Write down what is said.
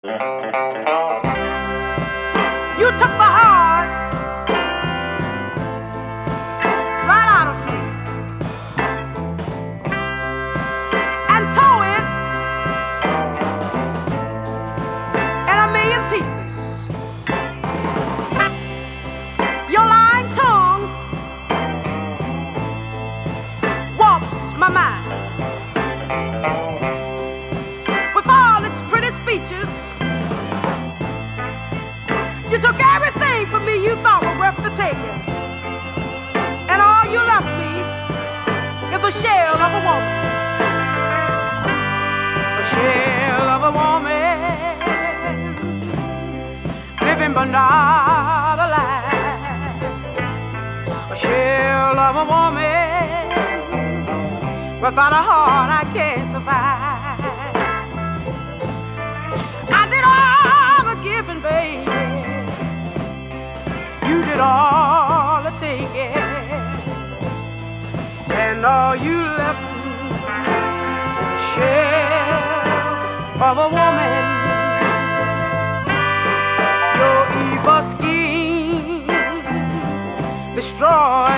You took my heart right out of me and tore it in a million pieces. Your lying tongue warps my mind with all its pretty speeches. You took everything from me you thought was worth the taking, and all you left me is the shell of a woman, a shell of a woman living another life, a shell of a woman without a heart I can't survive. I did all the giving, baby. You did all the taking, and all you left me, shell of a woman. Your evil scheme destroyed